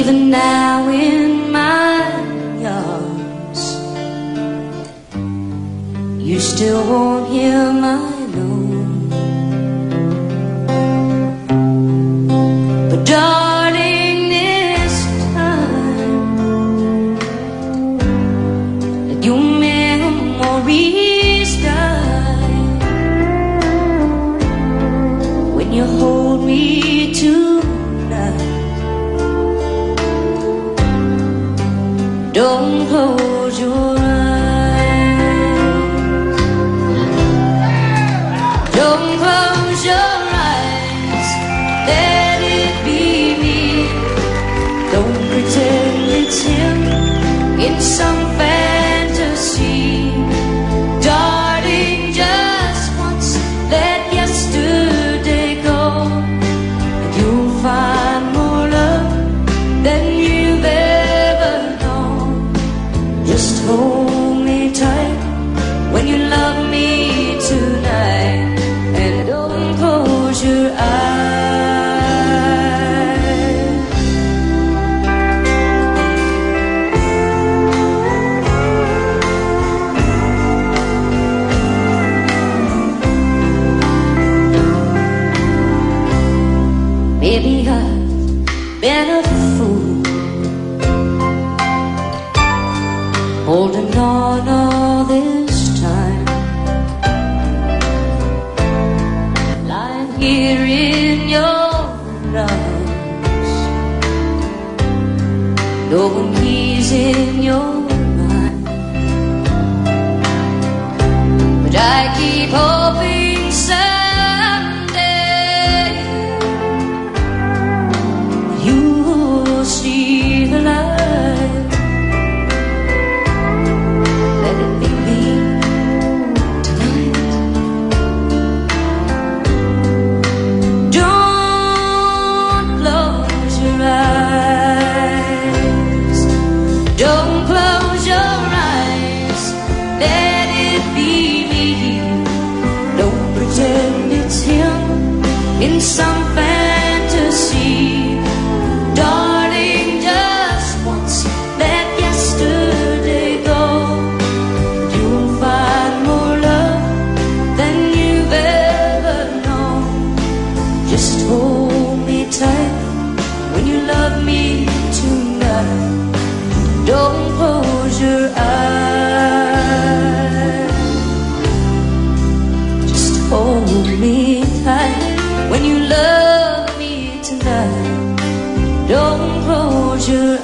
Even now in my arms, you still won't hear my note. But darling, this time, let your memories die when you hold me tonight. Don't close your eyes. Don't close your eyes. Let it be me. Don't pretend it's him in some fantasy. Darling, just once let yesterday go, and you'll find more love than you've ever known. Just hold me tight when you love me tonight, and don't close your eyes. Maybe I've been a fool, holding on all this time, lying here in your arms, knowing he's in your mind. But I keep hoping someday you'll see the light. Let it be me tonight. Don't close your eyes. Don't close your eyes. Let it be me. Don't pretend it's him in some fantasy. Darling, just once let yesterday go. You'll find more love than you've ever known. Just hold me tight when you love me tonight. Don't close your eyes. Just hold me tight when you love me tonight. Don't close your